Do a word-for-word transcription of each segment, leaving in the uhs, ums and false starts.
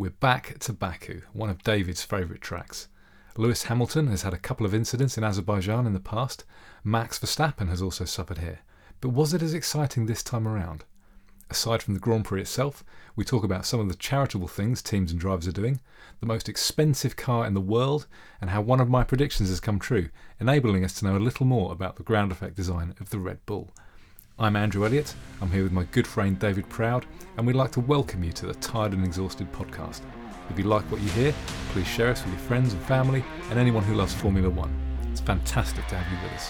we're back to Baku, one of David's favourite tracks. Lewis Hamilton has had a couple of incidents in Azerbaijan in the past. Max Verstappen has also suffered here. But was it as exciting this time around? Aside from the Grand Prix itself, we talk about some of the charitable things teams and drivers are doing, the most expensive car in the world, and how one of my predictions has come true, enabling us to know a little more about the ground effect design of the Red Bull. I'm Andrew Elliott, I'm here with my good friend David Proud, and we'd like to welcome you to the Tired and Exhausted podcast. If you like what you hear, please share us with your friends and family and anyone who loves Formula One. It's fantastic to have you with us.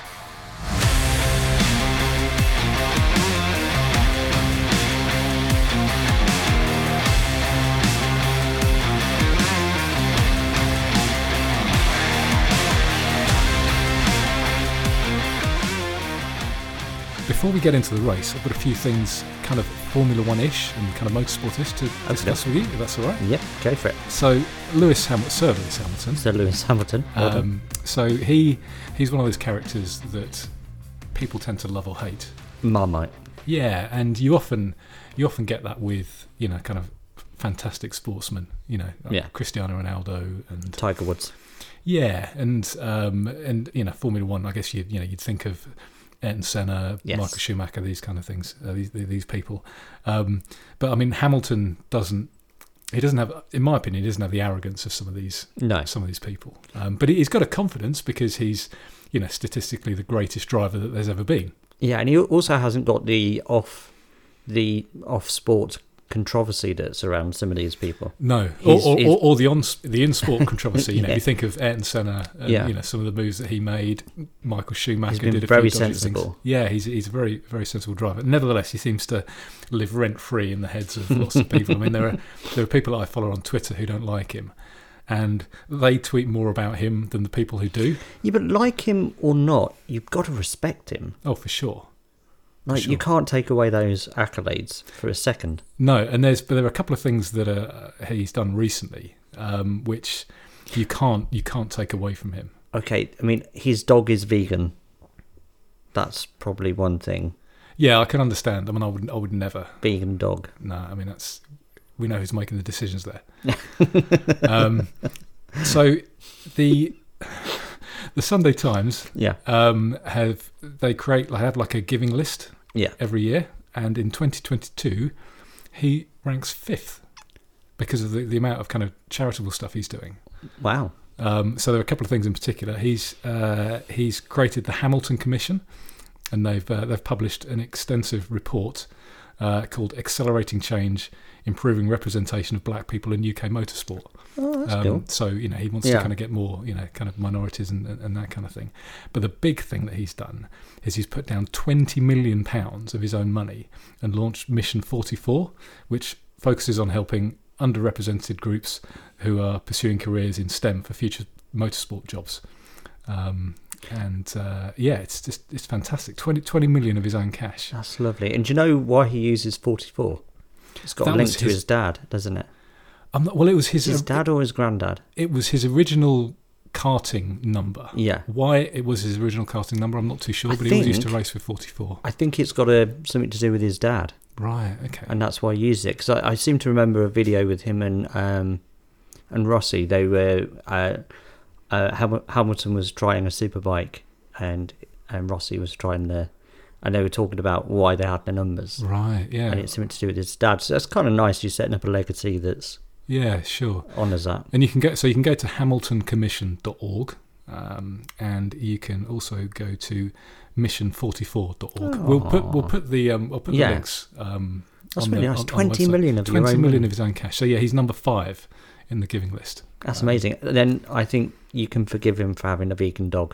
Before we get into the race, I've got a few things kind of Formula One-ish and kind of motorsport-ish to discuss with you, if that's all right. Yep, go for it. So, Lewis Hamilton, Sir Lewis Hamilton. Sir Lewis Hamilton. Well um, so he he's one of those characters that people tend to love or hate. Marmite. Yeah, and you often you often get that with, you know, kind of fantastic sportsmen, you know, like Yeah. Cristiano Ronaldo and Tiger Woods. yeah, and um, and you know, Formula One. I guess you you know you'd think of Ayrton Senna, Yes. Michael Schumacher, these kind of things, uh, these these people. Um, but I mean, Hamilton doesn't. He doesn't have, in my opinion, he doesn't have the arrogance of some of these No. some of these people. Um, but he's got a confidence because he's, you know, statistically the greatest driver that there's ever been. Yeah, and he also hasn't got the off the off sport controversy that's around some of these people. No, or, He's- or, he's- or, or the on the in sport controversy. You know, Yeah. you think of Ayrton Senna, and, Yeah. you know, some of the moves that he made. Michael Schumacher He's been did a very few dodgy sensible. things. Yeah, he's he's a very very sensible driver. Nevertheless, he seems to live rent free in the heads of lots of people. I mean, there are there are people that I follow on Twitter who don't like him, and they tweet more about him than the people who do. Yeah, but like him or not, you've got to respect him. Oh, for sure. Like Sure. you can't take away those accolades for a second. No, and there's but there are a couple of things that uh, he's done recently, um, which you can't you can't take away from him. Okay, I mean his dog is vegan. That's probably one thing. Yeah, I can understand. I mean, I would I would never. Vegan dog. No, I mean that's we know who's making the decisions there. um, so the the Sunday Times Yeah. um, have they create they have like a giving list Yeah. every year, and in twenty twenty-two he ranks fifth because of the, the amount of kind of charitable stuff he's doing. Wow. Um, so there are a couple of things in particular. He's uh, he's created the Hamilton Commission, and they've uh, they've published an extensive report uh, called "Accelerating Change: Improving Representation of Black People in U K Motorsport." Oh, that's Um, cool. So you know he wants Yeah. to kind of get more, you know, kind of minorities and, and, and that kind of thing. But the big thing that he's done is he's put down twenty million pounds of his own money and launched Mission forty-four, which focuses on helping underrepresented groups who are pursuing careers in STEM for future motorsport jobs. Um, and uh, yeah, it's just it's fantastic. twenty, twenty million of his own cash. That's lovely. And do you know why he uses forty-four? It's got That a link was to his- his dad, doesn't it? I'm not, well, it was his, His dad or his granddad? it was his original karting number. Yeah. Why it was his original karting number, I'm not too sure, I but he always used to think- race with forty-four. I think it's got a, something to do with his dad, Right, okay. and that's why he used it. Because I, I seem to remember a video with him and um, and Rossi. They were uh, uh, Ham- Hamilton was trying a superbike, and and Rossi was trying the, and they were talking about why they had the numbers, Right, yeah. and it's something to do with his dad. So that's kind of nice. You're setting up a legacy that's Yeah, sure. honours that. And you can go, so you can go to hamilton commission dot org, um, and you can also go to mission forty-four dot org. We'll put we'll put the um, we'll put Yeah. the links. Um, That's on really the, nice. on- on the Twenty website. million of your twenty own million money. of his own cash. So yeah, he's number five in the giving list. That's Um, amazing. Then I think you can forgive him for having a vegan dog.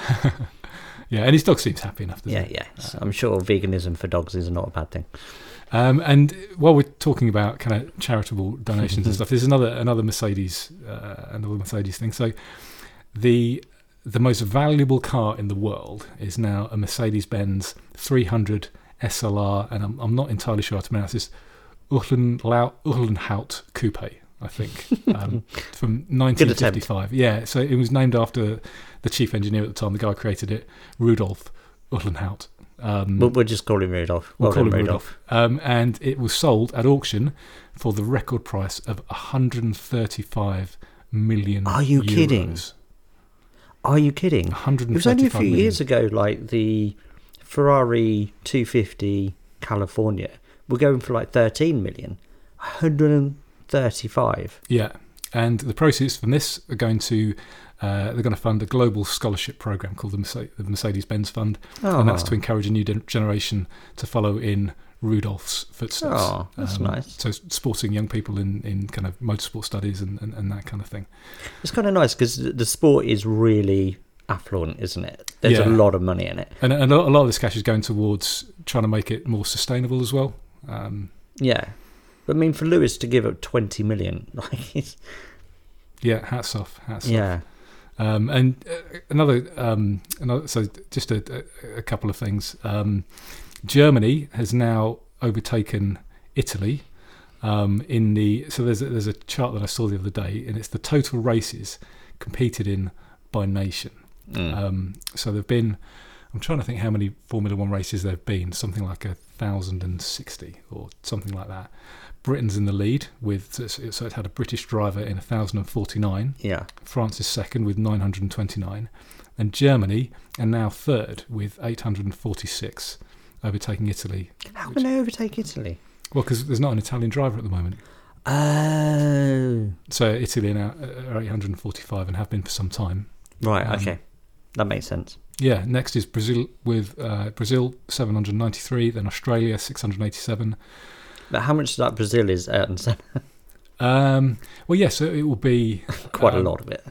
Yeah, and his dog seems happy enough. Doesn't Yeah, he? yeah. I'm sure veganism for dogs is not a bad thing. Um, and while we're talking about kind of charitable donations and stuff, there's another another Mercedes uh, another Mercedes thing. So the the most valuable car in the world is now a Mercedes-Benz three hundred S L R, and I'm, I'm not entirely sure how to pronounce this, Uhlenhaut Coupe, I think, um, from nineteen fifty-five. Yeah, so it was named after the chief engineer at the time, the guy who created it, Rudolf Uhlenhaut. Um, We'll, we'll just call him Rudolph. we'll Well call done, him Rudolph. Um, and it was sold at auction for the record price of one hundred thirty-five million. Are you euros. kidding? Are you kidding? one hundred It was only a thirty-five few million. years ago, like the Ferrari two fifty California were going for like thirteen million. one hundred thirty-five. Yeah, and the proceeds from this are going to uh, they're going to fund a global scholarship program called the, Merce- the Mercedes-Benz Fund, Oh, and that's to encourage a new de- generation to follow in Rudolph's footsteps. Oh, that's nice. So supporting young people in, in kind of motorsport studies and, and, and that kind of thing. It's kind of nice because the sport is really affluent, isn't it? There's Yeah. a lot of money in it. And, and a lot of this cash is going towards trying to make it more sustainable as well. Um, Yeah. But I mean, for Lewis to give up twenty million, like, it's, yeah, hats off, hats off. yeah. Um, and uh, another, um, another, so just a, a, a couple of things. Um, Germany has now overtaken Italy um, in the. So there's a, there's a chart that I saw the other day, and it's the total races competed in by nation. Mm. Um, so there've been. I'm trying to think how many Formula One races there've been. Something like a thousand and sixty or something like that. Britain's in the lead with, so it had a British driver in one thousand forty-nine. Yeah. France is second with nine hundred twenty-nine, and Germany are now third with eight hundred forty-six, overtaking Italy. How can they overtake Italy? Well, because there's not an Italian driver at the moment. Oh. So Italy are now are eight hundred forty-five and have been for some time. Right, Um, okay. That makes sense. Yeah, next is Brazil with uh, Brazil seven hundred ninety-three, then Australia six hundred eighty-seven. But how much of that Brazil is Ayrton Senna? Um, well, yes, yeah, so it will be Quite um, a lot of it.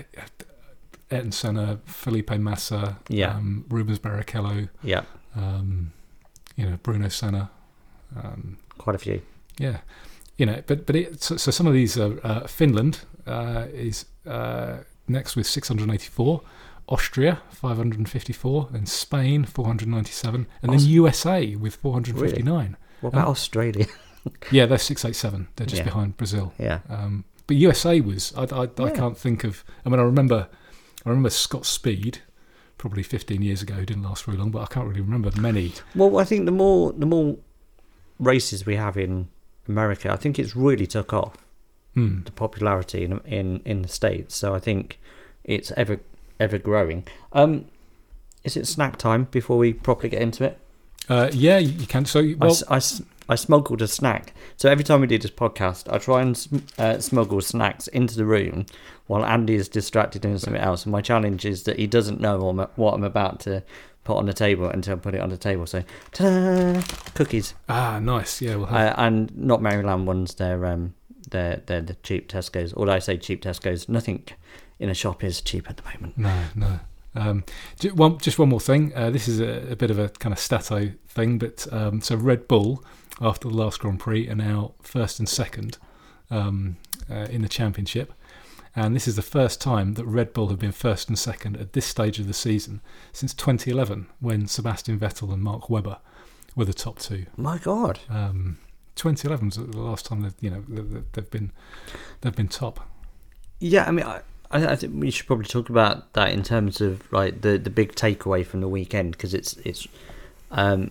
Ayrton Senna, Felipe Massa, Yeah. um, Rubens Barrichello, Yeah, um, you know, Bruno Senna. Um, quite a few. yeah, you know, but but it, so, so some of these are uh, Finland uh, is uh, next with six hundred eighty-four, Austria five hundred fifty-four, then Spain four hundred ninety-seven, and then Aus- U S A with four hundred fifty-nine. What about Oh. Australia? Yeah, they're six eighty-seven. They're just Yeah. behind Brazil. Yeah. Um, but U S A was I, I, I Yeah. can't think of. I mean, I remember I remember Scott Speed, probably fifteen years ago. Didn't last very long, but I can't really remember many. Well, I think the more the more races we have in America, I think it's really took off Hmm. the popularity in in in the States. So I think it's ever ever growing. Um, is it snack time before we properly get into it? Uh, yeah, you you can. So I well, s- I, s- I smuggled a snack. So every time we do this podcast, I try and sm- uh, smuggle snacks into the room while Andy is distracted doing something else. And my challenge is that he doesn't know what I'm, what I'm about to put on the table until I put it on the table. So, ta-da! Cookies. ah, nice. Yeah, we'll have, Uh, and not Maryland ones. They're um, they're they're the cheap Tesco's. Although I say cheap Tesco's, nothing in a shop is cheap at the moment. no, no. Um, ju- one, just one more thing. Uh, this is a, a bit of a kind of stato thing, but um, so Red Bull, after the last Grand Prix, are now first and second um, uh, in the championship. And this is the first time that Red Bull have been first and second at this stage of the season since twenty eleven, when Sebastian Vettel and Mark Webber were the top two. My God. Um, twenty eleven was the last time that you know they've they've been they've been top. Yeah, I mean, I, I I think we should probably talk about that in terms of like the, the big takeaway from the weekend, because it's it's um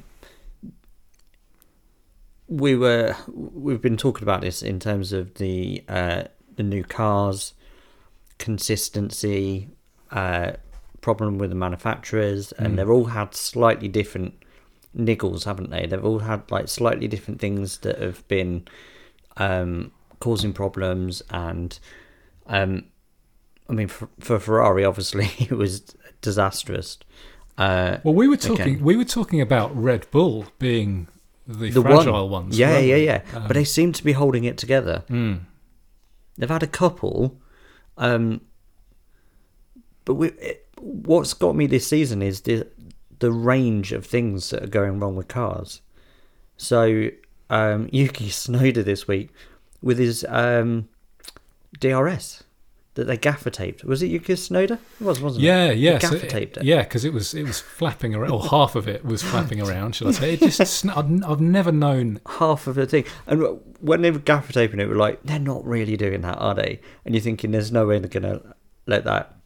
we were we've been talking about this in terms of the uh, the new cars, consistency, uh, problem with the manufacturers, and Mm. they've all had slightly different niggles, haven't they? They've all had like slightly different things that have been um, causing problems, and um, I mean, for, for Ferrari, obviously, it was disastrous. Uh, Well, we were talking Okay. we were talking about Red Bull being the, the fragile one, ones. yeah, weren't yeah, we? yeah. Um, but they seem to be holding it together. mm, They've had a couple, um, but we, it, what's got me this season is the the range of things that are going wrong with cars. So um, Yuki Tsunoda this week with his um, D R S that they gaffer taped. Was it Yuki Tsunoda? It was, wasn't it? yeah, yeah, They so gaffer taped it. yeah, because it was it was flapping around, or half of it was flapping around. Should I say? It just sn- I've, I've never known. Half of the thing. And when they were gaffer taping it, we're like, they're not really doing that, are they? And you're thinking, there's no way they're going to let that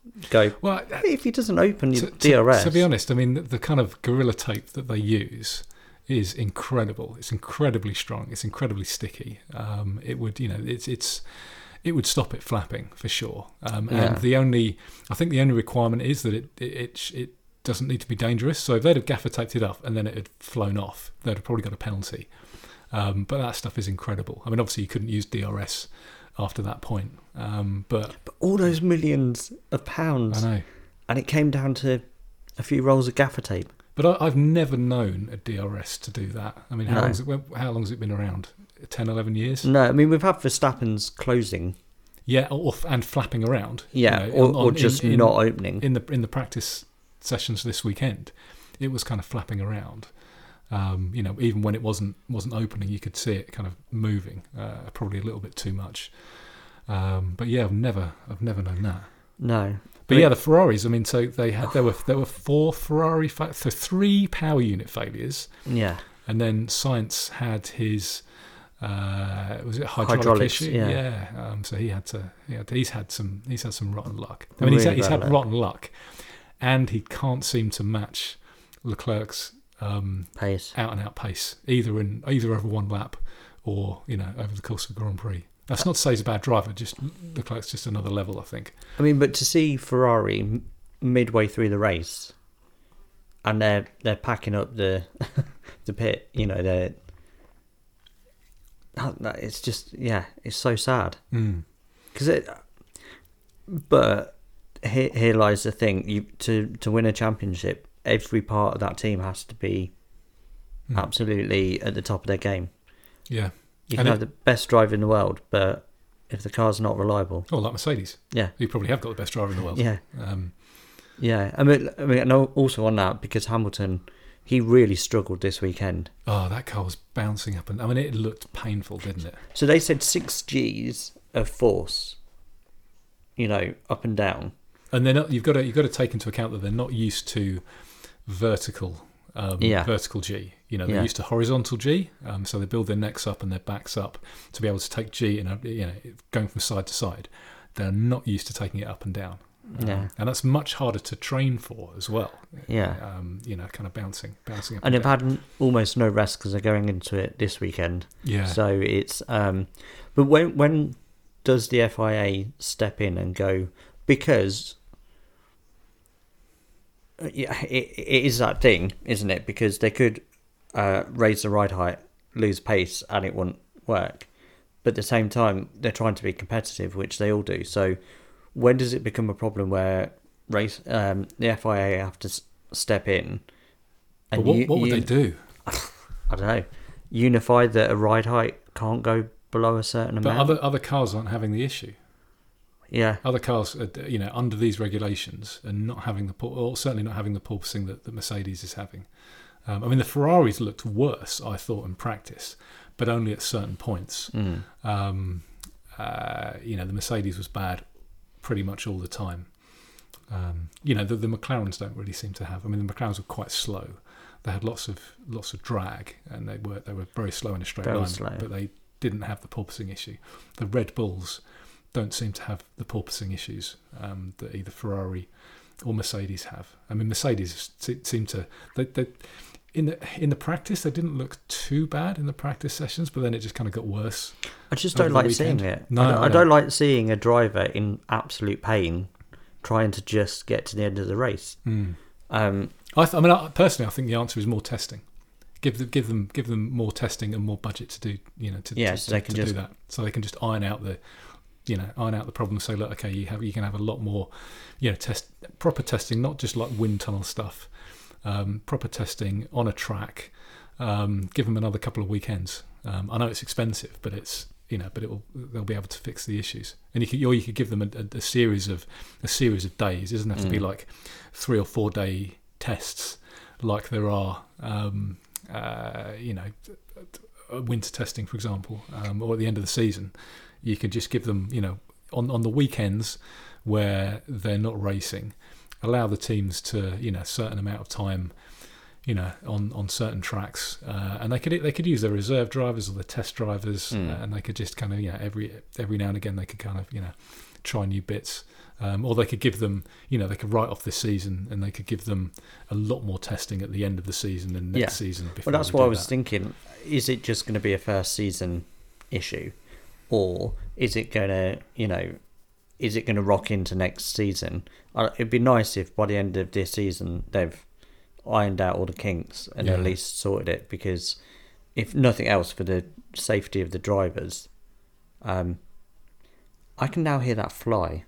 go, Well, if he doesn't open your to, D R S... To, to be honest, I mean, the, the kind of Gorilla Tape that they use is incredible. It's incredibly strong. It's incredibly sticky. Um, it would, you know, it's it's it would stop it flapping for sure. Um, and Yeah. the only, I think the only requirement is that it it it, it doesn't need to be dangerous. So if they'd have gaffer taped it up and then it had flown off, they'd have probably got a penalty. Um, but that stuff is incredible. I mean, obviously you couldn't use D R S after that point. Um, but, But all those millions of pounds, I know. and it came down to a few rolls of gaffer tape. But I, I've never known a D R S to do that. I mean, how No. long's it? How long's it been around? ten, eleven years? No, I mean, we've had Verstappen's closing. Yeah, or, and flapping around. Yeah, you know, or, on- or on- just in, in, not opening. in the in the practice sessions this weekend. It was kind of flapping around. Um, you know, even when it wasn't wasn't opening, you could see it kind of moving. Uh, probably a little bit too much. Um, but yeah, I've never I've never known that. no. But I mean- yeah, the Ferraris. I mean, so they had there were there were four Ferrari fa- so three power unit failures, Yeah. and then Sainz had his uh, was it hydraulic Hydraulics, issue? yeah. Um, so he had to. He had, he's had some. He's had some rotten luck. I mean, he's Really had, he's bad had luck. rotten luck, and he can't seem to match Leclerc's um, Pace. out and out pace either in either over one lap or you know over the course of the Grand Prix. That's not to say he's a bad driver. Just Leclerc's just another level, I think. I mean, but to see Ferrari m- midway through the race, and they're they're packing up the the pit, you know, they're that- that- it's just yeah, it's so sad Mm. because it. But here here lies the thing: you to to win a championship, every part of that team has to be Mm. absolutely at the top of their game. Yeah. You And can it- have the best driver in the world, but if the car's not reliable, Oh, like Mercedes. yeah, You probably have got the best driver in the world. yeah. Um, Yeah, I mean, I mean, and also on that because Hamilton, he really struggled this weekend. oh, that car was bouncing up, and I mean, it looked painful, didn't it? So they said six G's of force, you know, up and down. And then you've got to you've got to take into account that they're not used to vertical, um, Yeah. vertical G. You know, they're Yeah. used to horizontal G. Um, so they build their necks up and their backs up to be able to take G and you know going from side to side. They're not used to taking it up and down. Um, Yeah. and that's much harder to train for as well. Yeah, Um, you know, kind of bouncing, bouncing up. and and they've down. had almost no rest because they're going into it this weekend. yeah. So it's, um, but when when does the F I A step in and go because? uh, Yeah, it, it is that thing, isn't it? Because they could uh, raise the ride height, lose pace, and it wouldn't work. But at the same time, they're trying to be competitive, which they all do. So, when does it become a problem where race um, the F I A have to s- step in? But what, u- what would u- they do? I don't know. Unify that a ride height can't go below a certain But amount. other other cars aren't having the issue. yeah, Other cars, are, you know, under these regulations, are not having the por- or certainly not having the porpoising that, that Mercedes is having. Um, I mean, the Ferraris looked worse, I thought, in practice, but only at certain points. mm. Um, uh, you know, the Mercedes was bad pretty much all the time. Um, you know, the, the McLarens don't really seem to have. I mean, the McLarens were quite slow. They had lots of lots of drag, and they were they were very slow in a straight Very line, slow. but they didn't have the porpoising issue. The Red Bulls don't seem to have the porpoising issues um, that either Ferrari or Mercedes have. I mean, Mercedes se- seem to they, they in the in the practice they didn't look too bad in the practice sessions, but then it just kind of got worse. I just over don't the like seeing weekend. it. No, I, don't, I I don't don't. like seeing a driver in absolute pain trying to just get to the end of the race. Mm. Um, I, th- I mean, I, personally, I think the answer is more testing. Give them, give them, give them more testing and more budget to do, you know, to, Yeah, to, so they to can do just- that. So they can just iron out the, you know, iron out the problem. Say, look, okay, you have, you can have a lot more, you know, test proper testing, not just like wind tunnel stuff. Um, proper testing on a track. Um, give them another couple of weekends. Um, I know it's expensive, but it's you know, but it will they'll be able to fix the issues. And you could, or you could give them a, a, a series of a series of days. It doesn't have to be Mm. like three or four day tests like there are, um, uh, you know, winter testing, for example, um, or at the end of the season. You could just give them, you know, on on the weekends where they're not racing, allow the teams to, you know, a certain amount of time, you know, on, on certain tracks, uh, and they could they could use their reserve drivers or their test drivers, Mm. uh, and they could just kind of yeah every every now and again they could kind of you know try new bits, um, or they could give them you know they could write off this season and they could give them a lot more testing at the end of the season and next Yeah. season. Before Well, that's they what I do was that. thinking. Is it just going to be a first season issue, or is it going to, you know, is it going to rock into next season? Uh, it'd be nice if by the end of this season they've ironed out all the kinks and Yeah. at least sorted it, because if nothing else, for the safety of the drivers, um, I can now hear that fly.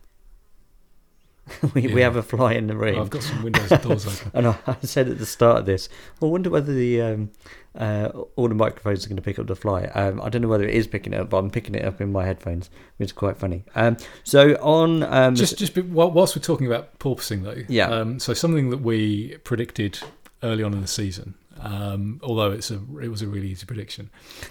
we we Yeah. have a fly in the room. I've got some windows and doors open. And I, I said at the start of this, I wonder whether the um, uh, all the microphones are going to pick up the fly. Um, I don't know whether it is picking it up, but I'm picking it up in my headphones, which is quite funny. Um, so on, um, Just just be, whil- whilst we're talking about porpoising though, Yeah. Um, so something that we predicted early on in the season, um, although it's a it was a really easy prediction.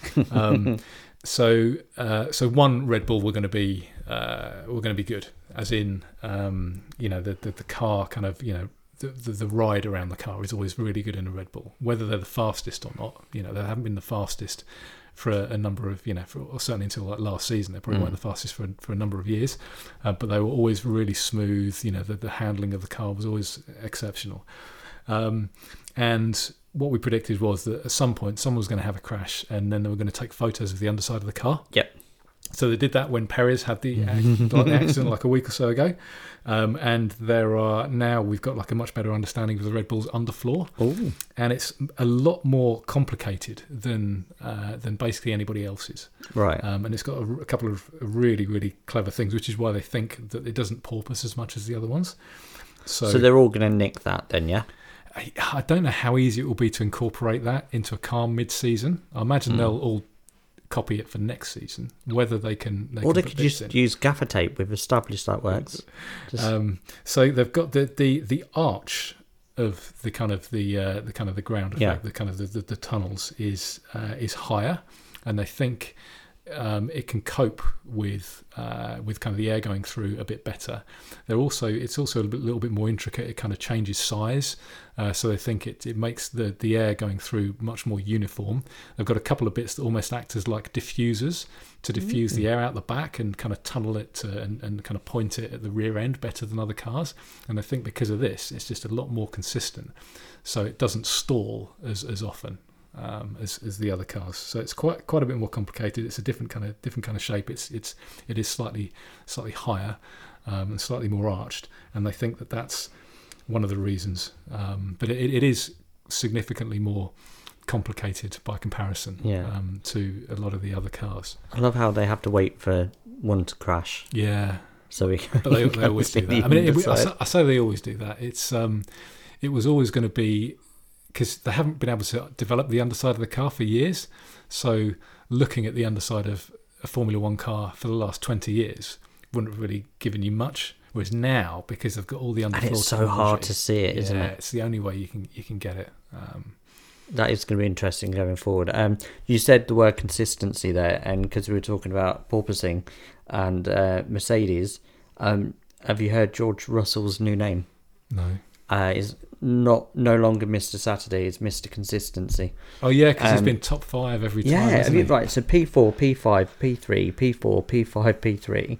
Um, so uh, so one Red Bull we're going to be uh, we're going to be good, as in um, you know the, the the car kind of you know. The, the the ride around the car is always really good in a Red Bull, whether they're the fastest or not. You know, they haven't been the fastest for a, a number of, you know, for, or certainly until like last season, they probably Mm. weren't the fastest for for a number of years, uh, but they were always really smooth. You know, the, the handling of the car was always exceptional. Um, and what we predicted was that at some point someone was going to have a crash, and then they were going to take photos of the underside of the car. Yep. So they did that when Perez had the, ac- like the accident like a week or so ago, um, and there are now we've got like a much better understanding of the Red Bull's underfloor, Oh, and it's a lot more complicated than uh, than basically anybody else's. right. Um, and it's got a, a couple of really, really clever things, which is why they think that it doesn't porpoise as much as the other ones. So, So, they're all going to nick that then, yeah? I, I don't know how easy it will be to incorporate that into a car mid-season. I imagine Mm. they'll all copy it for next season. Whether they can, they Or can they put could bits just in. use gaffer tape. We've established that works. Just, Um, so they've got the, the, the arch of the kind of the uh, the kind of the ground effect, Yeah. the kind of the, the, the tunnels is uh, is higher, and they think um, it can cope with uh, with kind of the air going through a bit better. They're also it's also a bit, little bit more intricate. It kind of changes size, uh, so they think it it makes the the air going through much more uniform. They've got a couple of bits that almost act as like diffusers to diffuse the air out the back and kind of tunnel it to, and, and kind of point it at the rear end better than other cars. And I think because of this, it's just a lot more consistent, so it doesn't stall as as often um, as as the other cars. So it's quite quite a bit more complicated. It's a different kind of different kind of shape. It's it's it is slightly slightly higher um, and slightly more arched, and they think that that's one of the reasons. Um, but it, it is significantly more complicated by comparison Yeah. um, to a lot of the other cars. I love how they have to wait for one to crash Yeah, so we can. but they, we they can always see do the that. I mean, it, I, underside. say, I say they always do that. It's um, it was always going to be because they haven't been able to develop the underside of the car for years. So looking at the underside of a Formula One car for the last twenty years wouldn't have really given you much. Whereas now, because they've got all the underfloor And it's so hard technology, to see it, isn't yeah, it? it's the only way you can you can get it. Um, That is going to be interesting going forward. Um, you said the word consistency there, and because we were talking about porpoising and uh, Mercedes, um, have you heard George Russell's new name? no. Uh, is not no longer Mister Saturday, it's Mister Consistency. Oh yeah, because he's Um, been top five every time. Yeah, hasn't I mean, he? right. So P four, P five, P three, P four, P five, P three.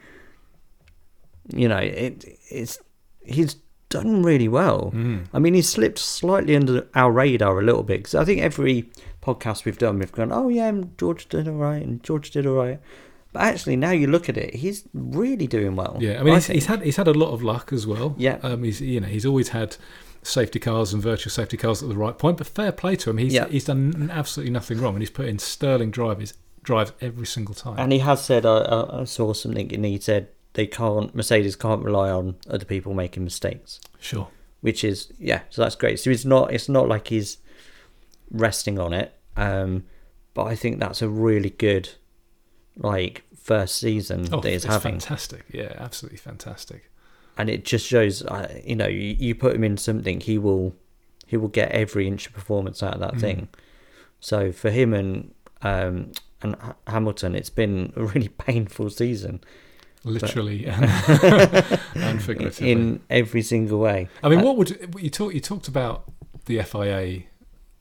You know, it it's he's done really well. Mm. I mean, he's slipped slightly under our radar a little bit, because I think every podcast we've done, we've gone, oh yeah, George did all right, and George did all right. But actually, now you look at it, he's really doing well. Yeah, I mean, he's, think. he's had he's had a lot of luck as well. Yeah. um, he's you know he's always had safety cars and virtual safety cars at the right point. But fair play to him, he's Yeah. he's done absolutely nothing wrong, and he's put in sterling drives drives every single time. And he has said, I, I, I saw something, and he said they can't, Mercedes can't rely on other people making mistakes, Sure. which is, yeah, so that's great. So it's not, it's not like he's resting on it, um, but I think that's a really good, like, first season Oh, that he's it's having. fantastic. Yeah, absolutely fantastic. And it just shows, uh, you know, you, you put him in something, he will, he will get every inch of performance out of that Mm. thing. So for him and um, and H- Hamilton, it's been a really painful season Literally and, and figuratively. in every single way. I mean, Uh, what would you talk? You talked about the F I A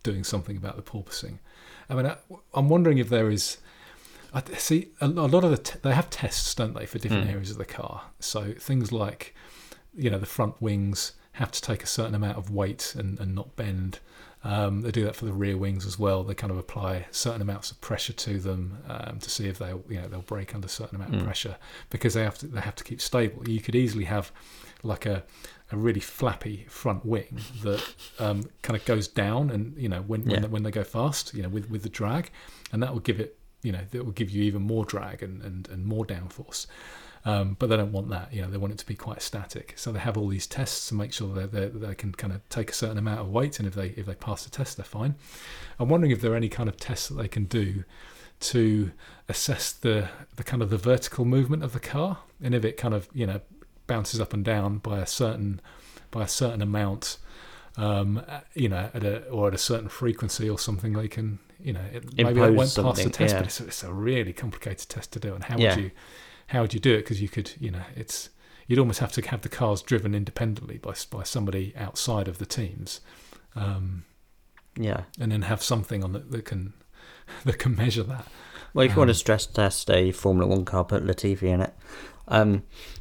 doing something about the porpoising. I mean, I, I'm wondering if there is. I see a, a lot of the t- they have tests, don't they, for different Mm. areas of the car. So things like, you know, the front wings have to take a certain amount of weight and, and not bend. Um, they do that for the rear wings as well. They kind of apply certain amounts of pressure to them um, to see if they, you know, they'll break under a certain amount Mm. of pressure, because they have to they have to keep stable. You could easily have like a a really flappy front wing that um, kind of goes down, and you know when when, Yeah. they, when they go fast, you know, with with the drag, and that will give it, you know, that will give you even more drag and and, and more downforce. Um, but they don't want that, you know, they want it to be quite static. So they have all these tests to make sure that they they can kind of take a certain amount of weight, and if they if they pass the test, they're fine. I'm wondering if there are any kind of tests that they can do to assess the the kind of the vertical movement of the car, and if it kind of, you know, bounces up and down by a certain by a certain amount, um, you know, at a or at a certain frequency or something, they can, you know, it, maybe they Impose won't pass the something, test, yeah. but it's, it's a really complicated test to do. And how Yeah. would you how would you do it? Because you could, you know, it's you'd almost have to have the cars driven independently by by somebody outside of the teams, um, Yeah. and then have something on that that can that can measure that. Well, if you want Um, to stress test a Formula One car, put Latifi in it. Um,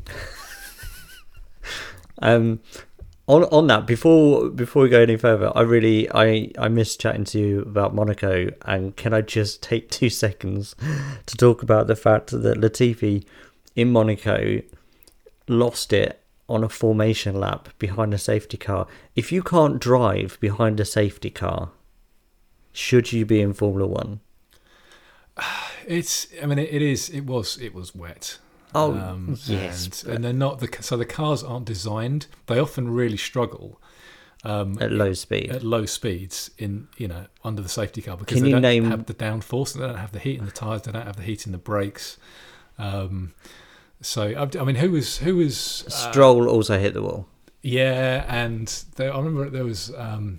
um, on on that, before before we go any further, I really I I missed chatting to you about Monaco, and can I just take two seconds to talk about the fact that Latifi in Monaco lost it on a formation lap behind a safety car. If you can't drive behind a safety car, should you be in Formula One? It's. I mean, it, it is. It was. It was wet. Oh, um, yes, and, and they're not the. So the cars aren't designed. They often really struggle um, At low speed. at low speeds in, you know, under the safety car, because Can they you don't name- have the downforce. They don't have the heat in the tires. They don't have the heat in the brakes. Um, so I, I mean, who was who was uh, Stroll also hit the wall. Yeah, and there, I remember there was. Um,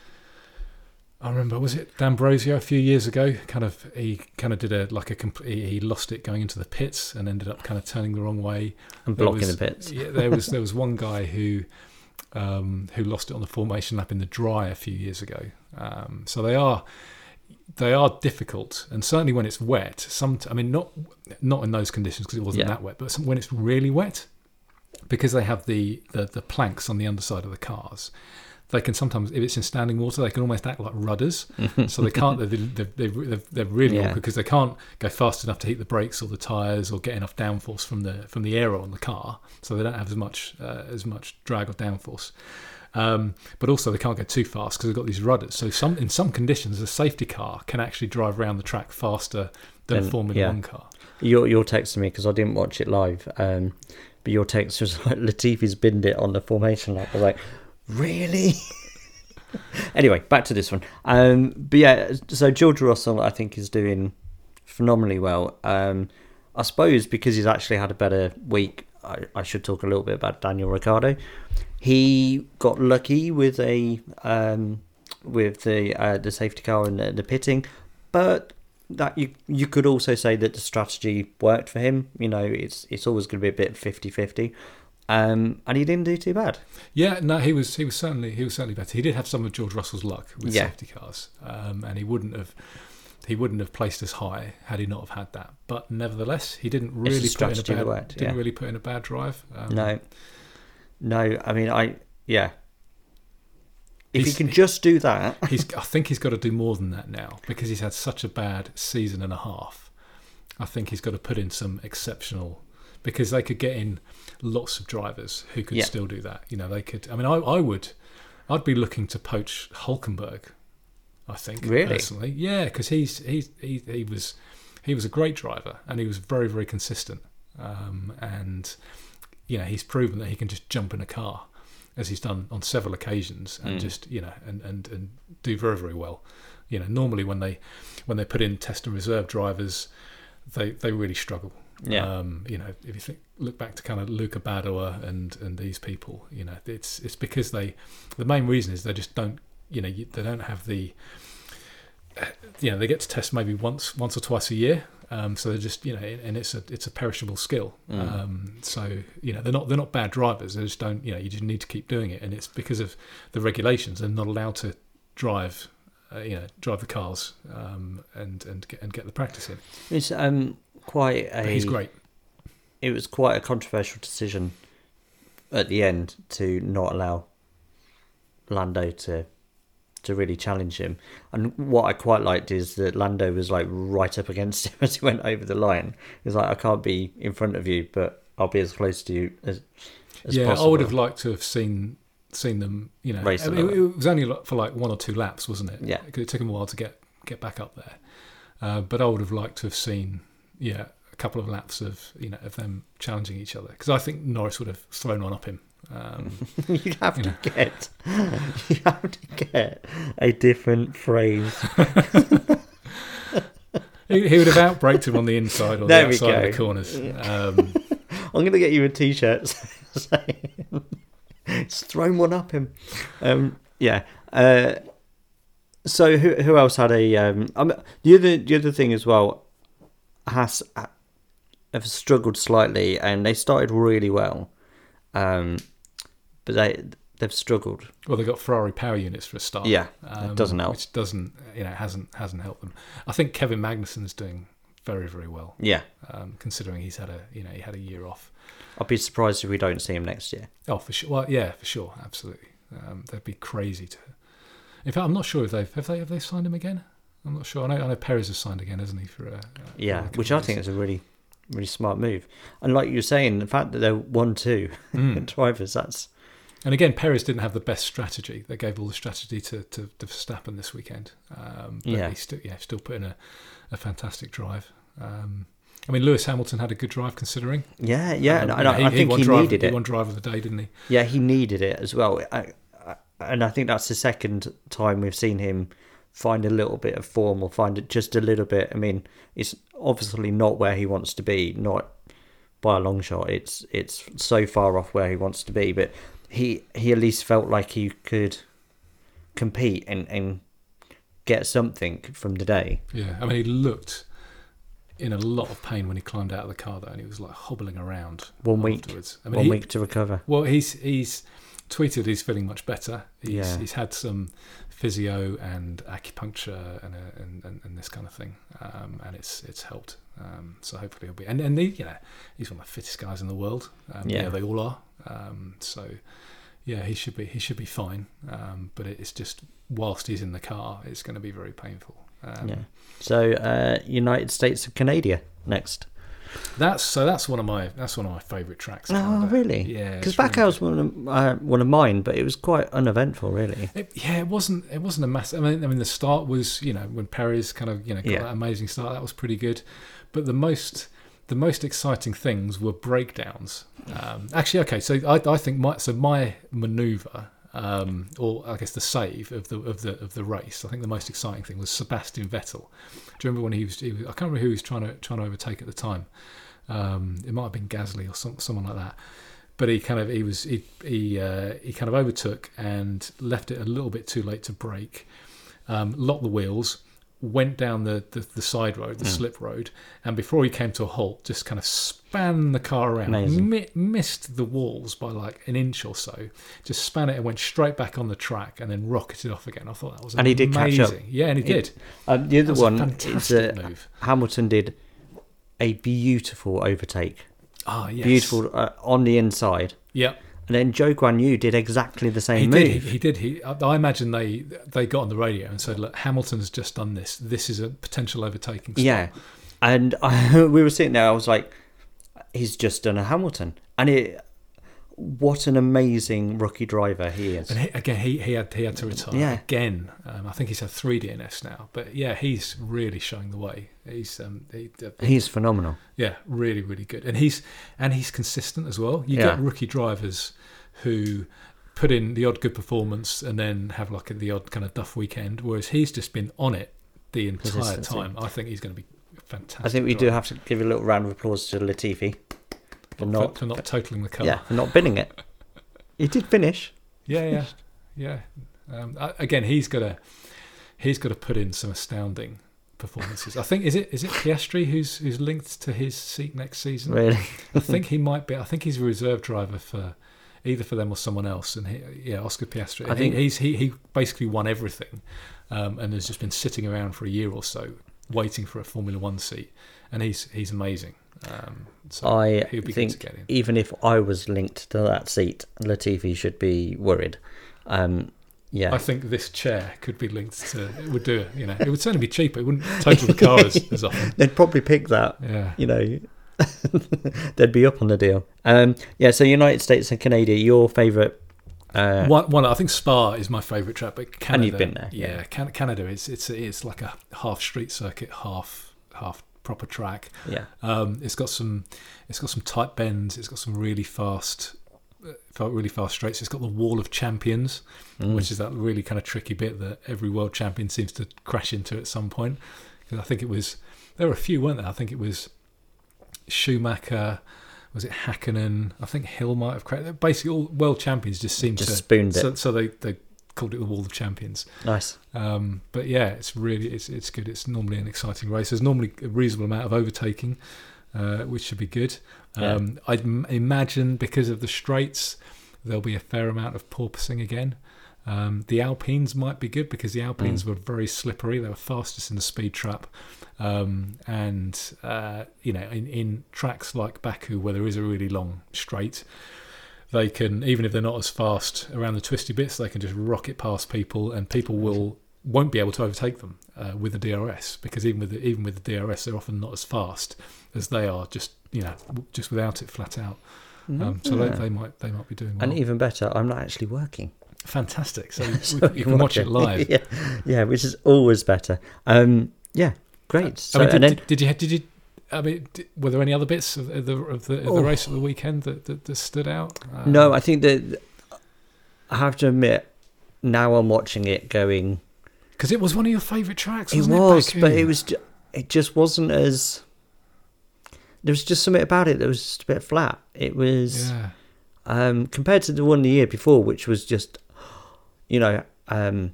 I remember, was it D'Ambrosio a few years ago? Kind of, he kind of did a like a complete. He lost it going into the pits and ended up kind of turning the wrong way And There blocking was- the pits. Yeah, there was there was one guy who um, who lost it on the formation lap in the dry a few years ago. Um, so they are they are difficult, and certainly when it's wet. Some, I mean, not not in those conditions because it wasn't Yeah. that wet, but some, when it's really wet, because they have the, the the planks on the underside of the cars. They can sometimes, if it's in standing water, they can almost act like rudders. So they can't. They they they they're, they're really Yeah. awkward because they can't go fast enough to heat the brakes or the tires or get enough downforce from the from the aero on the car. So they don't have as much uh, as much drag or downforce. Um, but also they can't go too fast because they've got these rudders. So some in some conditions, a safety car can actually drive around the track faster than a Then, Formula yeah. One car. You're, you're texting me because I didn't watch it live. Um, but your text was like, Latifi's binned it on the formation lap. I was like, really? Anyway, back to this one. Um, but yeah, so George Russell, I think, is doing phenomenally well. Um, I suppose because he's actually had a better week, I, I should talk a little bit about Daniel Ricciardo. He got lucky with a um, with the uh, the safety car and the, the pitting, but that you you could also say that the strategy worked for him. You know, it's it's always going to be a bit fifty-fifty. Um, and he didn't do too bad. Yeah, no, he was he was certainly he was certainly better. He did have some of George Russell's luck with Yeah. safety cars, um, and he wouldn't have he wouldn't have placed as high had he not have had that. But nevertheless, he didn't It's really a put in a strategy that bad worked, didn't yeah. really put in a bad drive. Um, No, no. I mean, I yeah. If he He's- can just do that, he's I think he's got to do more than that now because he's had such a bad season and a half. I think he's got to put in some exceptional, because they could get in lots of drivers who could Yeah. still do that. You know, they could. I mean, I, I would, I'd be looking to poach Hulkenberg. I think Really? personally, yeah, because he's he's he he was he was a great driver and he was very very consistent. Um, and you know, he's proven that he can just jump in a car, as he's done on several occasions, and Mm. just you know and, and, and do very very well. You know, normally when they when they put in test and reserve drivers, they they really struggle. Yeah. Um, you know, if you think look back to kind of Luca Badoer and and these people, you know, it's it's because they the main reason is they just don't you know you, they don't have the you know they get to test maybe once once or twice a year. Um, so they're just, you know, and it's a it's a perishable skill. Mm. Um, so you know they're not they're not bad drivers. They just don't, you know, you just need to keep doing it. And it's because of the regulations. They're not allowed to drive uh, you know, drive the cars um, and and get, and get the practice in. It's um quite a. But he's great. It was quite a controversial decision at the end to not allow Lando to to really challenge him. And what I quite liked is that Lando was like right up against him as he went over the line. He was like, I can't be in front of you, but I'll be as close to you as, as yeah, possible. I would have liked to have seen seen them, you know, Race I mean, it, it was only like- for like one or two laps, wasn't it? Yeah. Because it took him a while to get, get back up there. Uh, but I would have liked to have seen, yeah, a couple of laps of, you know, of them challenging each other. Because I think Norris would have thrown one up him. Um, you have you to know. get you have to get a different phrase. he, he would have outbraked him on the inside or There the we outside go. of the corners. Um, I'm going to get you a t-shirt saying, just thrown one up him. Um, yeah. Uh, so who who else had a... Um, I mean, the, other, the other thing as well, has have struggled slightly, and they started really well. Um, but they, they've struggled. well, they've got Ferrari power units for a start. Yeah, um, it doesn't help. Which doesn't, you know, hasn't hasn't helped them. I think Kevin Magnussen's doing very, very well, Yeah. um, considering he's had a, you know, he had a year off. I'll be surprised if we don't see him next year. Oh, for sure. Well, yeah, for sure, absolutely. Um, they'd be crazy to. In fact, I'm not sure if they've have they have they signed him again. I'm not sure. I know I know Perez has signed again, hasn't he? For a, Yeah, for a which couple I of think years. is a really, really smart move. And like you were saying, the fact that they're one two Mm. drivers, that's And again, Perez didn't have the best strategy. They gave all the strategy to to, to Verstappen this weekend. Um, but Yeah. he still yeah still put in a, a fantastic drive. Um, I mean, Lewis Hamilton had a good drive considering. yeah, yeah. Um, and you know, I, I think won he drive, needed He it. won driver of the day, didn't he? Yeah, he needed it as well. I, I, and I think that's the second time we've seen him find a little bit of form or find it just a little bit. I mean, it's obviously not where he wants to be, not by a long shot. It's it's so far off where he wants to be, but he he at least felt like he could compete and, and get something from the day. Yeah, I mean, he looked in a lot of pain when he climbed out of the car, though, and he was like hobbling around. One week, afterwards. I mean, one he- week to recover. Well, he's he's tweeted he's feeling much better. He's Yeah. he's had some physio and acupuncture and a, and, and and this kind of thing, um, and it's it's helped. Um, so hopefully he'll be and and he, you know, he's one of the fittest guys in the world. Um, Yeah. yeah, they all are. Um, so yeah, he should be he should be fine. Um, but it's just whilst he's in the car, it's going to be very painful. Um, Yeah. So uh, United States of Canada next. That's so. That's one of my. That's one of my favourite tracks. Oh, Canada. really? Yeah. Because it's really Bacal's one of uh, one of mine, but it was quite uneventful, really. It, yeah, it wasn't. It wasn't a massive. I mean, I mean, the start was, you know, when Perez kind of, you know, got Yeah. that amazing start. That was pretty good. But the most, the most exciting things were breakdowns. Um, actually, okay. So I, I think my, so my manoeuvre, um, or I guess the save of the of the of the race. I think the most exciting thing was Sebastian Vettel. Do you remember when he was? He was I can't remember who he was trying to trying to overtake at the time. Um, it might have been Gasly or some, someone like that. But he kind of he was he he uh, he kind of overtook and left it a little bit too late to brake. Um, locked the wheels, went down the, the, the side road, the Mm. slip road, and before he came to a halt, just kind of span the car around. Amazing. Mi- missed the walls by like an inch or so. Just span it and went straight back on the track, and then rocketed off again. I thought that was And he did catch amazing. up. Yeah, and he He- did. Um, the other That was a one is fantastic uh, move. Hamilton did a beautiful overtake, Ah, yes. beautiful uh, on the inside, Yeah. and then Joe Guan Yu did exactly the same He move. did. He, he did. He. I I imagine they they got on the radio and said, "Look, Hamilton's just done this. This is a potential overtaking." Spot. Yeah, and I, we were sitting there. I was like, "He's just done a Hamilton," and it. What an amazing rookie driver he is! And he, again, he, he had he had to retire Yeah. again. Um, I think he's had three D N Fs now, but yeah, he's really showing the way. He's um, he, uh, He's phenomenal. yeah, really, really good, and he's and he's consistent as well. You Yeah. get rookie drivers who put in the odd good performance and then have like a, the odd kind of duff weekend, whereas he's just been on it the entire Consistency. time. I think he's going to be fantastic. I think we do driver. have to give a little round of applause to Latifi for for not, for not totaling the car. yeah, for not binning it. He did finish. Yeah, yeah, yeah. Um, I- again, he's got to he's got to put in some astounding performances. I think is it is it Piastri who's who's linked to his seat next season. Really, I think he might be. I think he's a reserve driver for either for them or someone else. And he, yeah, Oscar Piastri. I think- he, he's he he basically won everything. um, and has just been sitting around for a year or so, waiting for a Formula One seat, and he's he's amazing. Um, so I he'd be think good to get in. even if I was linked to that seat, Latifi should be worried. Um, yeah, I think this chair could be linked to. It would do it. You know, it would certainly be cheaper. It wouldn't total the car as, as often. They'd probably pick that. Yeah. You know, they'd be up on the deal. Um, yeah. So United States and Canada, your favourite. Uh, one, one. I think Spa is my favourite track, but Canada. And you've been there. Yeah, Yeah. Can, Canada is it's it's like a half street circuit, half half proper track. Yeah. Um, it's got some, it's got some tight bends. It's got some really fast, uh, really fast straights. It's got the Wall of Champions, Mm. which is that really kind of tricky bit that every world champion seems to crash into at some point. Because I think it was there were a few, weren't there? I think it was Schumacher. Was it Hakkinen? I think Hill might have created. Basically, all world champions just seemed Just to spooned it. So, so they they called it the Wall of Champions. Nice. Um, but yeah, it's really it's it's good. It's normally an exciting race. There's normally a reasonable amount of overtaking, uh, which should be good. Um, I'd m- imagine because of the straights, there'll be a fair amount of porpoising again. Um, the Alpines might be good because the Alpines Mm. were very slippery. They were fastest in the speed trap, um, and uh, you know, in, in tracks like Baku where there is a really long straight, they can, even if they're not as fast around the twisty bits, they can just rocket past people, and people will won't be able to overtake them uh, with the D R S, because even with the, even with the D R S, they're often not as fast as they are just you know just without it flat out. Um, so Yeah. they, they might they might be doing well. And even better, I'm not actually working. Fantastic. So, So you can watch it live. yeah, yeah, which is always better. Um, yeah, great. So, I mean, did, and then, did, did you did you? I mean, did, were there any other bits of the of the, of the Oh. race of the weekend that, that, that stood out? Um, no, I think that I have to admit, now I'm watching it going. because it was one of your favourite tracks. It Wasn't was, Baku? but it was. Ju- it just wasn't as. There was just something about it that was just a bit flat. It was Yeah. um, compared to the one the year before, which was just, you know, um,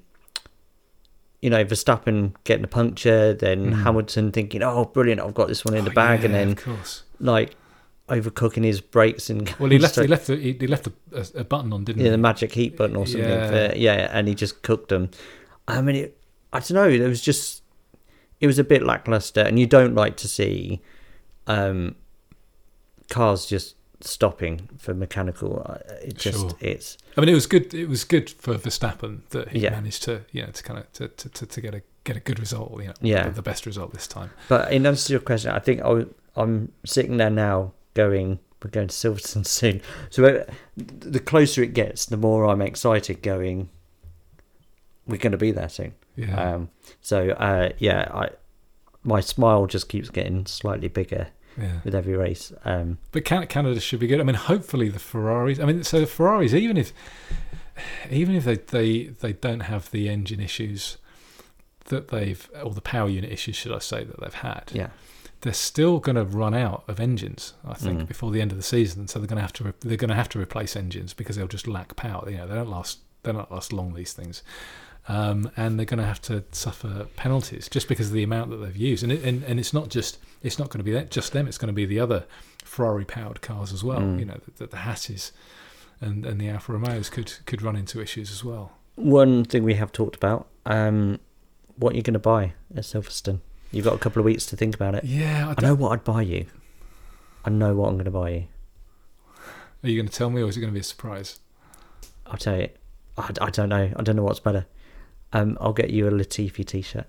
you know, Verstappen getting a puncture, then Mm. Hamilton thinking, "Oh, brilliant! I've got this one in the Oh, bag," and yeah, then of course. like overcooking his brakes and Well, he left so- he left a, he, he left a, a, a button on, didn't yeah, the he? magic heat button or something. Yeah. For, yeah, and he just cooked them. I mean, it, I don't know. It was just, it was a bit lackluster, and you don't like to see um, cars just stopping for mechanical. uh, It just, Sure. it's I mean, it was good. It was good for Verstappen that he Yeah. managed to, you know, to kind of to, to, to, to get a get a good result. You know, Yeah. the, the best result this time. But in answer to your question, I think I, I'm sitting there now going, we're going to Silverstone soon. So uh, the closer it gets, the more I'm excited going, we're going to be there soon. Yeah. Um, so, uh, yeah, I my smile just keeps getting slightly bigger yeah. with every race. Um, But Can- Canada should be good. I mean, hopefully the Ferraris. I mean, so the Ferraris, even if even if they, they, they don't have the engine issues that they've, or the power unit issues, should I say, that they've had, yeah. they're still going to run out of engines, I think, Mm. before the end of the season. So they're going to have to re- they're going to have to replace engines because they'll just lack power. You know, they don't last they don't last long, these things. Um, and they're going to have to suffer penalties just because of the amount that they've used, and it, and, and it's not just it's not going to be that, just them. It's going to be the other Ferrari-powered cars as well. Mm. You know, the, the Hasses and, and the Alfa Romeos could could run into issues as well. One thing we have talked about, um, what you're going to buy at Silverstone. You've got a couple of weeks to think about it. Yeah, I I don't, know what I'd buy you. I know what I'm going to buy you. are you going to tell me, or is it going to be a surprise? I'll tell you. I, I don't know. I don't know what's better. Um, I'll get you a Latifi t-shirt.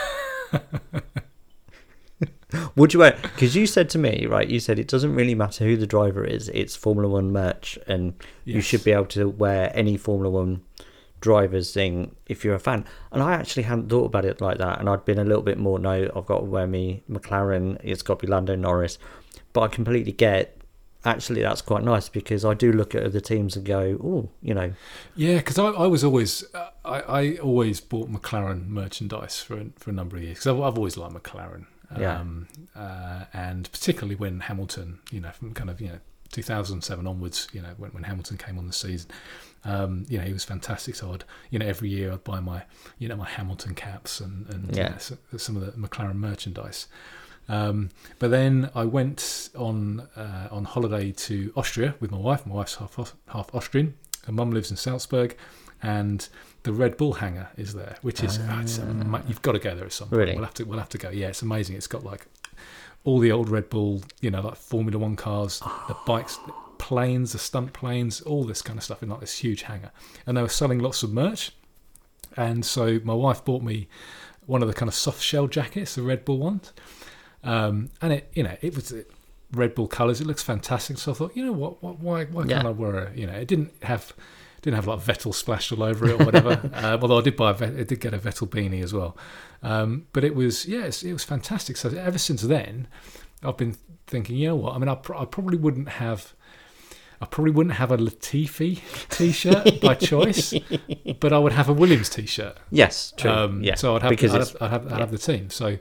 Would you wear? Because you said to me, right? You said it doesn't really matter who the driver is. It's Formula One merch, and you Yes. should be able to wear any Formula One driver's thing if you're a fan. And I actually hadn't thought about it like that, and I'd been a little bit more. No, I've got to wear me McLaren. It's got to be Lando Norris. But I completely get. Actually, that's quite nice because I do look at other teams and go, oh, you know, Yeah, because I, I was always uh, I, I always bought McLaren merchandise for a, for a number of years because I've, I've always liked McLaren, Yeah. um, uh, and particularly when Hamilton, you know, from kind of you know two thousand seven onwards, you know, when, when Hamilton came on the season, um, you know, he was fantastic. So I'd you know every year I'd buy my you know my Hamilton caps and and Yeah. you know, so- some of the McLaren merchandise. Um, but then I went on uh, on holiday to Austria with my wife. My wife's half half Austrian. Her mum lives in Salzburg, and the Red Bull hangar is there, which is oh, it's ama- you've got to go there at some point. Really? We'll have to we'll have to go. Yeah, it's amazing. It's got like all the old Red Bull, you know, like Formula One cars, oh. the bikes, the planes, the stunt planes, all this kind of stuff in like this huge hangar. And they were selling lots of merch. And so my wife bought me one of the kind of soft shell jackets, the Red Bull ones. Um, and it, you know, it was Red Bull colours. It looks fantastic. So I thought, you know what, what why why can't yeah. I wear it? You know, it didn't have didn't have like Vettel splashed all over it or whatever. uh, although I did buy a Vet- I did get a Vettel beanie as well. Um, but it was yes, it was fantastic. So ever since then, I've been thinking, you know what? I mean, I, pr- I probably wouldn't have. I probably wouldn't have a Latifi T-shirt by choice, but I would have a Williams T-shirt. Yes, true. Um, yeah. So I'd have, because I'd have, I'd have, I'd have yeah. the team. So,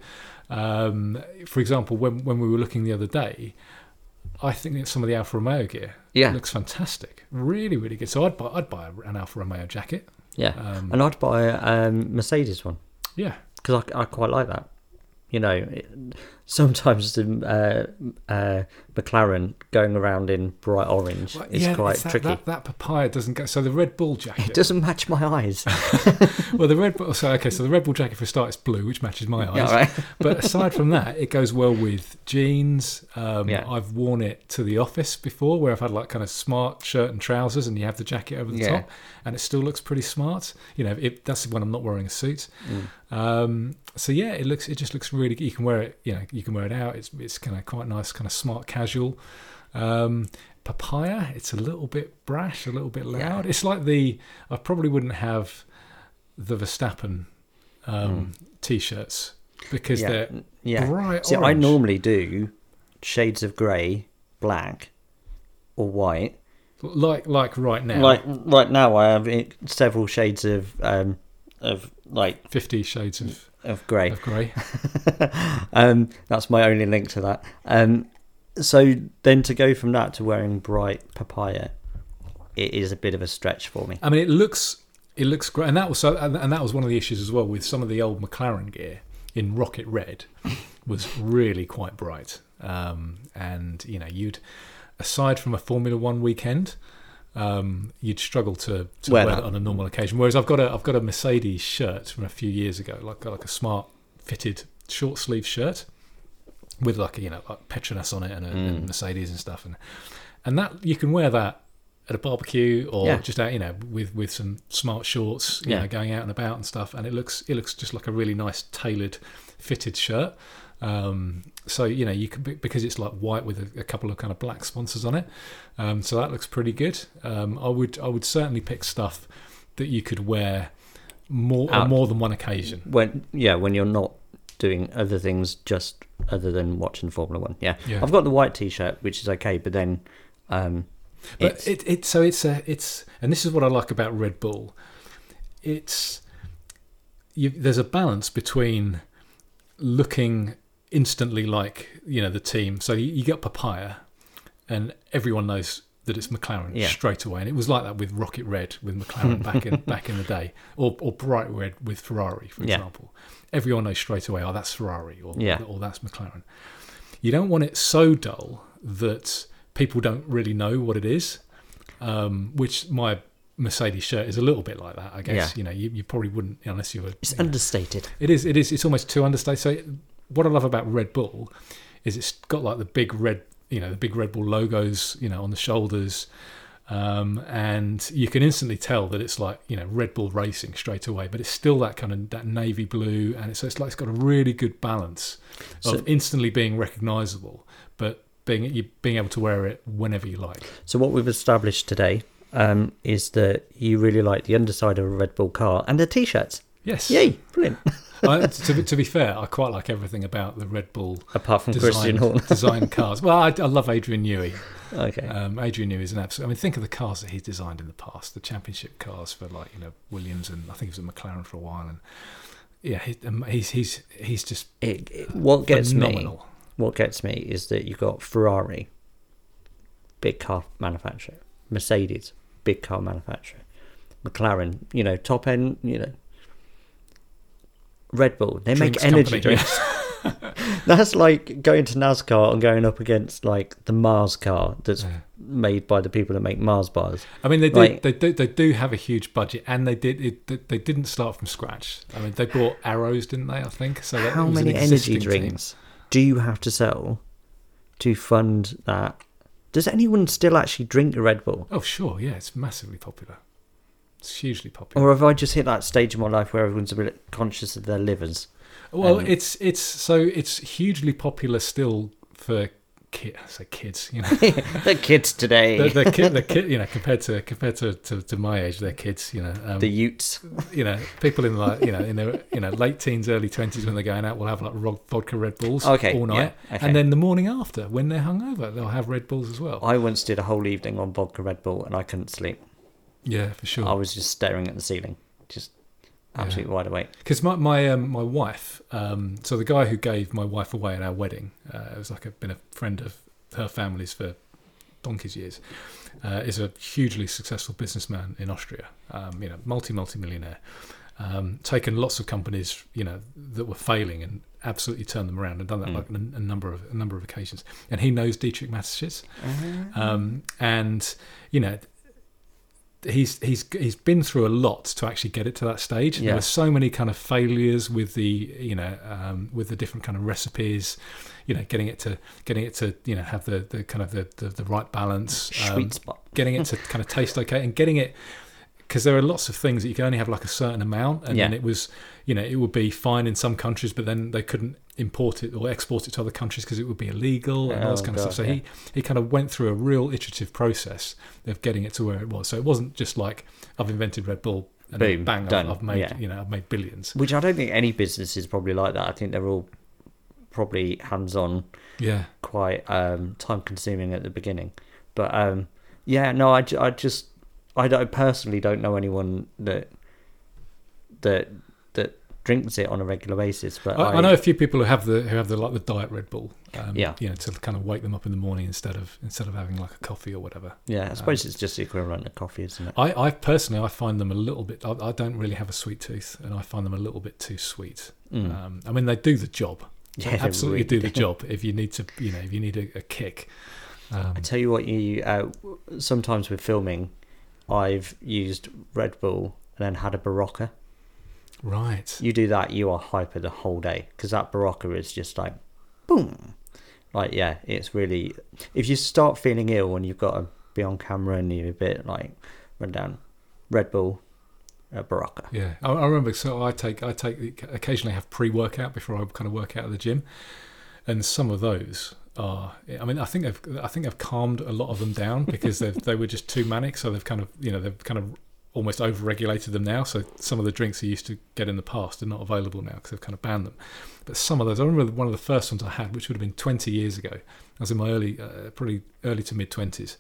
um, for example, when when we were looking the other day, I think that some of the Alfa Romeo gear yeah. looks fantastic, really, really good. So I'd buy I'd buy an Alfa Romeo jacket. Yeah, um, and I'd buy a um, Mercedes one. Yeah, because I, I quite like that. You know, it, sometimes the uh, uh, McLaren going around in bright orange well, is yeah, quite that, tricky. That, that papaya doesn't go. So the Red Bull jacket, it doesn't match my eyes. Well, the Red Bull. So okay, so the Red Bull jacket for a start is blue, which matches my eyes. Yeah, right. But aside from that, it goes well with jeans. Um, Yeah. I've worn it to the office before, where I've had like kind of smart shirt and trousers, and you have the jacket over the Yeah. top, and it still looks pretty smart. You know, it, that's when I'm not wearing a suit. Mm. Um, so yeah, it looks. It just looks really good. You can wear it. You know, you can wear it out. It's it's kind of quite nice, kind of smart casual. Um, papaya, it's a little bit brash, a little bit loud. Yeah. It's like the. I probably wouldn't have the Verstappen um, Mm. t-shirts because yeah. they're yeah. bright See, I orange. normally do shades of grey, black, or white. Like like right now, Like right now, I have it- several shades of um, of like Fifty Shades of of grey. of grey. um, that's my only link to that. Um, so then to go from that to wearing bright papaya, it is a bit of a stretch for me. I mean, it looks it looks great, and that was so, and, and that was one of the issues as well with some of the old McLaren gear in Rocket Red was really quite bright, um, and you know you'd aside from a Formula One weekend. Um, you'd struggle to, to Wear wear that. that on a normal occasion. Whereas I've got a I've got a Mercedes shirt from a few years ago, like like a smart fitted short sleeve shirt with like a, you know like Petronas on it and, a, Mm. and Mercedes and stuff, and and that you can wear that at a barbecue or Yeah. just out, you know, with with some smart shorts, you Yeah. know, going out and about and stuff, and it looks it looks just like a really nice tailored fitted shirt. Um, so you know you can because it's like white with a, a couple of kind of black sponsors on it, um, so that looks pretty good. Um, I would I would certainly pick stuff that you could wear more on Out. more than one occasion. When yeah, when you're not doing other things just other than watching Formula One. Yeah, Yeah. I've got the white T-shirt, which is okay, but then um, But it's, it, it so it's a it's and this is what I like about Red Bull. It's you, there's a balance between looking instantly like you know the team. So you, you get papaya, and everyone knows that it's McLaren Yeah. straight away. And it was like that with Rocket Red with McLaren back in back in the day, or or bright red with Ferrari, for Yeah. example. Everyone knows straight away, oh, that's Ferrari, or Yeah. or that's McLaren. You don't want it so dull that people don't really know what it is, um, which my Mercedes shirt is a little bit like that, I guess. Yeah. You know, you, you probably wouldn't unless you were. it's you know. understated. It is. It is. It's almost too understated. So, what I love about Red Bull is it's got like the big red, you know, the big Red Bull logos, you know, on the shoulders, um, and you can instantly tell that it's like you know Red Bull Racing straight away. But it's still that kind of that navy blue, and it's so it's like it's got a really good balance of So- instantly being recognisable, but being you being able to wear it whenever you like. So what we've established today um, is that you really like the underside of a Red Bull car and the T-shirts. Yes. Yay, brilliant. I, to, be- to be fair, I quite like everything about the Red Bull Apart from Christian designed, Horner. designed cars. Well, I, I love Adrian Newey. Okay. Um, Adrian Newey is an absolute. I mean, think of the cars that he's designed in the past, the championship cars for like you know Williams and I think it was a McLaren for a while, and yeah, he, um, he's he's he's just It, it- what gets me phenomenal. what gets me is that you've got Ferrari, big car manufacturer, Mercedes, big car manufacturer, McLaren, you know, top end, you know, Red Bull, they Drinks make energy company, drinks. That's like going to NASCAR and going up against like the Mars car that's Yeah. made by the people that make Mars bars. I mean, they did. Like- they do. They do have a huge budget, and they did. It, they didn't start from scratch. I mean, they bought Arrows, didn't they? I think so. That How was an many energy existing team. drinks do you have to sell to fund that? Does anyone still actually drink a Red Bull? Oh, sure. Yeah, it's massively popular. It's hugely popular. Or have I just hit that stage in my life where everyone's a bit conscious of their livers? Well, Um, it's it's so it's hugely popular still for ki- I say kids, you know. The kids today. They're, they're kid, they're kid, you know, compared to compared to, to, to my age, they're kids, you know. Um, the Utes. you know, people in like you know in their you know late teens, early twenties when they're going out will have like ro- vodka Red Bulls Okay, all night, yeah, okay. and then the morning after when they're hungover, they'll have Red Bulls as well. I once did a whole evening on vodka Red Bull and I couldn't sleep. Yeah, for sure. I was just staring at the ceiling, just absolutely wide awake. Because my my um, my wife, um, so the guy who gave my wife away at our wedding, uh, it was like a, been a friend of her family's for donkey's years, uh, is a hugely successful businessman in Austria. Um, you know, multi multi millionaire, um, taken lots of companies, you know, that were failing and absolutely turned them around and done that Mm. like a, a number of a number of occasions. And he knows Dietrich Mateschitz, um, and you know. He's he's he's been through a lot to actually get it to that stage. Yeah. There were so many kind of failures with the you know um, with the different kind of recipes, you know, getting it to getting it to you know have the, the kind of the, the, the right balance, um, Sweet spot. getting it to kind of taste okay, and getting it because there are lots of things that you can only have like a certain amount, and Yeah. then it was you know it would be fine in some countries, but then they couldn't import it or export it to other countries because it would be illegal and all this Oh, kind of God, stuff. So yeah. he he kind of went through a real iterative process of getting it to where it was. So it wasn't just like I've invented Red Bull and then Boom, bang, done. I've, I've made Yeah. you know I've made billions. Which I don't think any business is probably like that. I think they're all probably hands-on, Yeah, quite um, time-consuming at the beginning. But um, yeah, no, I, ju- I just I don't personally don't know anyone that that that drinks it on a regular basis. But I, I, I know a few people who have the who have the like the diet Red Bull. Um, Yeah. you know, to kind of wake them up in the morning instead of instead of having like a coffee or whatever. Yeah, I suppose it's just the equivalent of coffee, isn't it? I, I personally I find them a little bit. I, I don't really have a sweet tooth, and I find them a little bit too sweet. Mm. Um, I mean, they do the job. Yeah, They they absolutely really do the do. job. If you need to, you know, if you need a, a kick. Um, I tell you what, you uh, sometimes with filming, I've used Red Bull and then had a Barocca. right. You do that, you are hyper the whole day because that Barocca is just like, boom. Like, yeah, it's really. If you start feeling ill and you've got to be on camera and you're a bit like run down, Red Bull, uh, Barocca. Yeah, I, I remember. So I take I take occasionally have pre-workout before I kind of work out at the gym, and some of those are. I mean, I think I've I think I've calmed a lot of them down because they they were just too manic. So they've kind of you know they've kind of almost over-regulated them now. So some of the drinks I used to get in the past are not available now because they've kind of banned them. But some of those, I remember one of the first ones I had, which would have been twenty years ago. I was in my early, uh, probably early to mid twenties.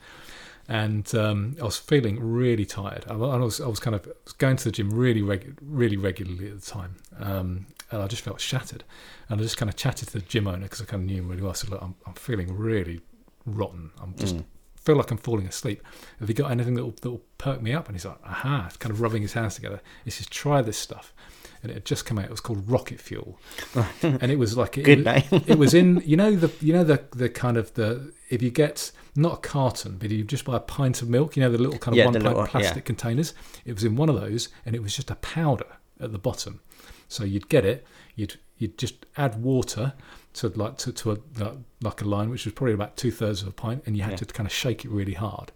And um, I was feeling really tired. I, I was, I was kind of I was going to the gym really, regu- really regularly at the time, um, and I just felt shattered. And I just kind of chatted to the gym owner because I kind of knew him really well. I said, "Look, I'm, I'm feeling really rotten. I'm just Mm. feel like I'm falling asleep. Have you got anything that will, that will perk me up?" And he's like, "Aha!" Kind of rubbing his hands together. He says, "Try this stuff." And it had just come out. It was called Rocket Fuel, and it was like it, Good was, name. it was in you know the you know the the kind of the if you get not a carton but you just buy a pint of milk, you know the little kind of Yeah, one the pint little- plastic yeah. containers. It was in one of those, and it was just a powder at the bottom. So you'd get it, you'd you'd just add water to like to, to a like, like a line, which was probably about two thirds of a pint, and you had Yeah. to kind of shake it really hard.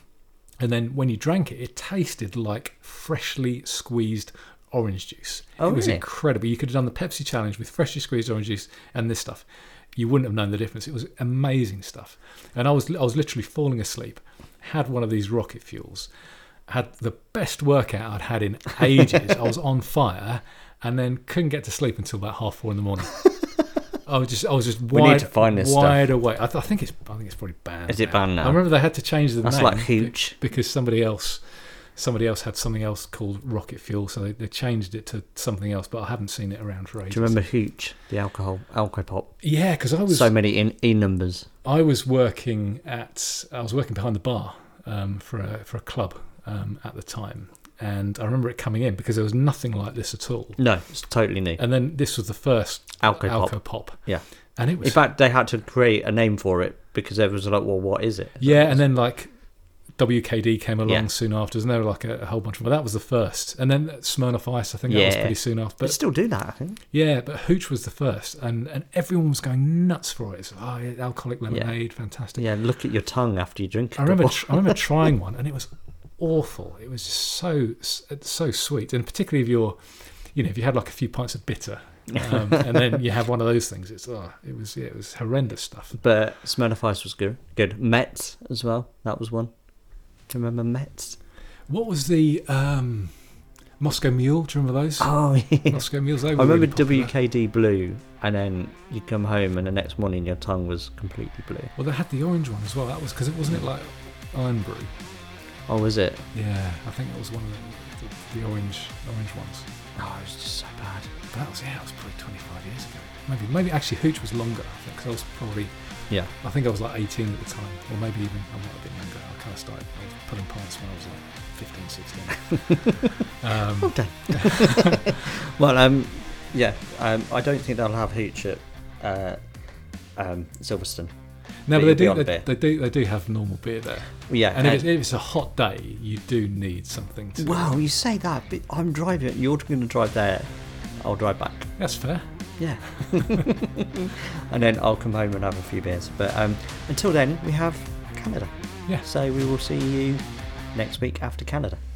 And then when you drank it, it tasted like freshly squeezed orange juice. Oh, it was really? incredible. You could have done the Pepsi challenge with freshly squeezed orange juice and this stuff. You wouldn't have known the difference. It was amazing stuff. And I was I was literally falling asleep. Had one of these Rocket Fuels. Had the best workout I'd had in ages. I was on fire, and then couldn't get to sleep until about half four in the morning. I was just I was just We wide, need to find this wide awake. I, th- I think it's I think it's probably banned. Is it banned now? I remember they had to change the That's name. like be- Hooch. because somebody else somebody else had something else called Rocket Fuel, so they, they changed it to something else. But I haven't seen it around for ages. Do you remember Hooch, the alcohol, Alcopop? Yeah, because I was So many in, E numbers. I was working at I was working behind the bar um, for a for a club um, at the time, and I remember it coming in because there was nothing like this at all. No, it's totally new. And then this was the first Alcopop. Alcopop. Yeah. And it was In fact, they had to create a name for it because everyone was like, well, what is it? Yeah, and then like W K D came along Yeah. soon after, and there were like a, a whole bunch of them. That was the first, and then Smirnoff Ice. I think that was Yeah. pretty soon after. They But still do that, I think. yeah, but Hooch was the first, and, and everyone was going nuts for it. It's, oh, yeah, alcoholic lemonade, fantastic. Yeah, look at your tongue after you drink it. I remember tr- I remember trying one, and it was awful. It was just so so sweet, and particularly if you're, you know, if you had like a few pints of bitter, um, and then you have one of those things. It's oh, it was yeah, it was horrendous stuff. But Smirnoff Ice was good. Good. Mets as well. That was one. Do you remember Mets? What was the um, Moscow Mule? Do you remember those? Oh, yeah. Moscow Mules. They were I remember really popular. W K D Blue, and then you come home, and the next morning your tongue was completely blue. Well, they had the orange one as well. That was because it wasn't it like Iron Brew. Oh, was it? Yeah, I think that was one of the, the, the orange orange ones. Oh, it was just so bad. But that was yeah, that was probably twenty-five years ago. Maybe maybe actually Hooch was longer. I think 'cause I was probably Yeah. I think I was like eighteen at the time, or maybe even I might have been younger. I kind of started I was pulling pints when I was like fifteen, sixteen. um, Well done. Well, um, yeah, um, I don't think they'll have Hooch at uh, um, Silverstone. no, But but they you'll be do on a they, beer. they do they do have normal beer there. Well, yeah. And if uh, it's, if it's a hot day, you do need something to. wow, you say that, but I'm driving. You're going to drive there. I'll drive back. That's fair. Yeah. And then I'll come home and have a few beers. But um, until then, we have Canada. Yeah. So we will see you next week after Canada.